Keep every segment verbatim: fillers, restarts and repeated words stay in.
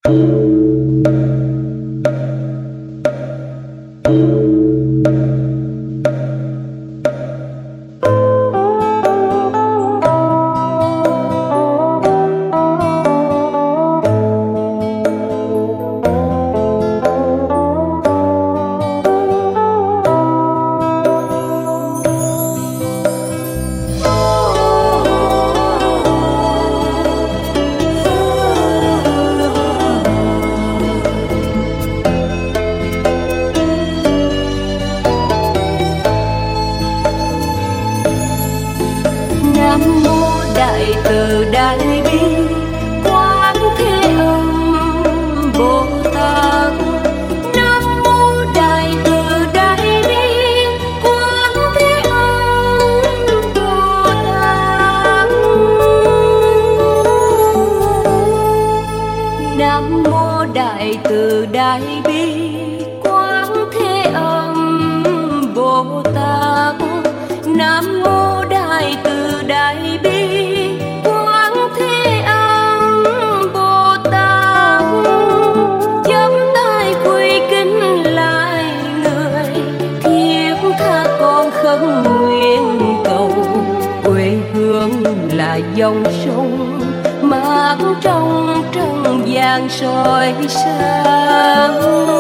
dòng sông mát trong trăng vàng soi sáng.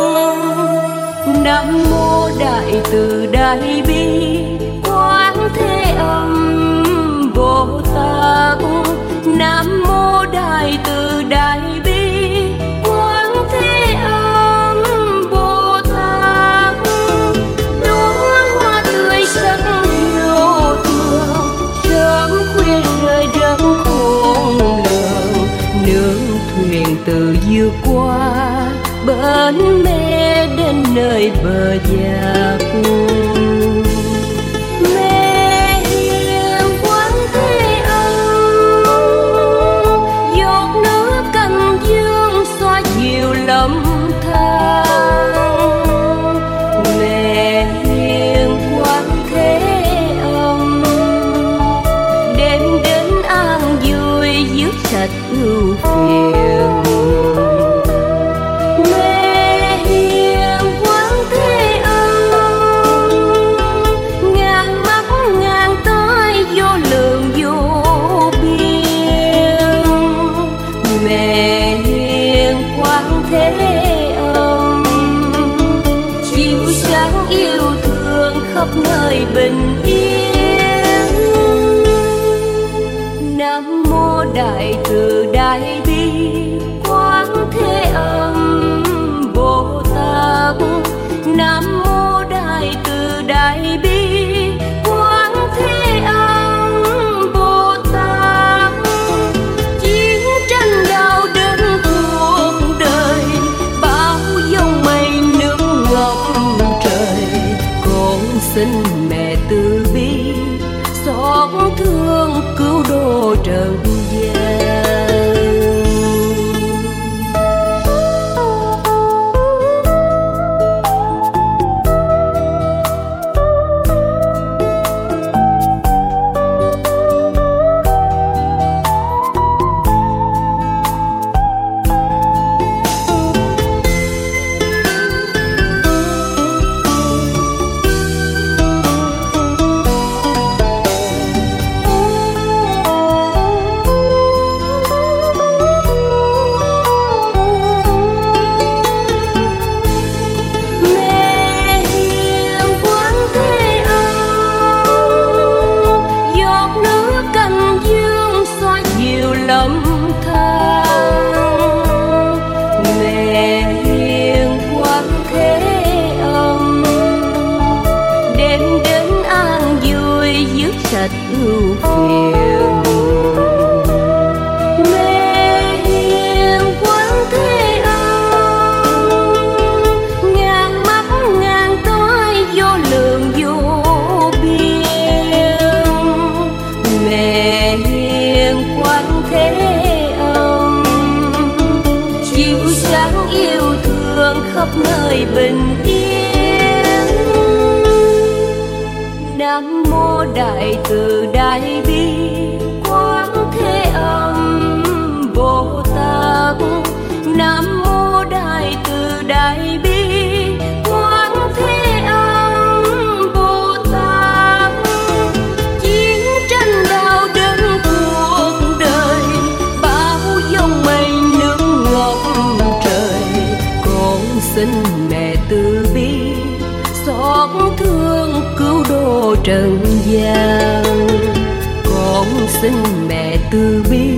Nam mô Đại Từ Đại Bi Quán Thế Âm Bồ Tát. Nam mô Đại Từ Đại Bi Quán Thế Âm Bồ Tát. Đóa hoa tươi sắc yêu thương sớm khuya rơi rất khôn lường. Nương thuyền từ vượt qua bến mê đến nơi bờ giặc. Mẹ hiền Quán Thế Âm, giọt nước canh dương xoa dịu lầm than. Mẹ hiền Quán Thế Âm, đem đến an vui dứt sạch ưu phiền. Khắp nơi bình yên. Nam mô Đại Từ Đại Bi Quán Thế Âm Bồ Tát. Nam mô Đại Từ Đại Bi Quán Thế Âm Bồ Tát. Chiến tranh đau đớn cuộc đời, bão giông mây nước ngập trời. Con xin mẹ từ bi xót thương cứu độ trần gian. Ưu phiền. Mẹ hiền Quán Thế Âm, ngàn mắt ngàn tối vô lượng vô biên. Mẹ hiền Quán Thế Âm, chiếu sáng yêu thương khắp nơi bình yên. Nam mô Đại Từ Đại Bi Quán Thế Âm Bồ Tát. Nam đại bi quán thế âm Bồ Tát. Chiến tranh đau đớn cuộc đời, bão giông mây nước ngập trời, con xin mẹ từ bi xót thương cứu độ trần gian. Con xin mẹ từ bi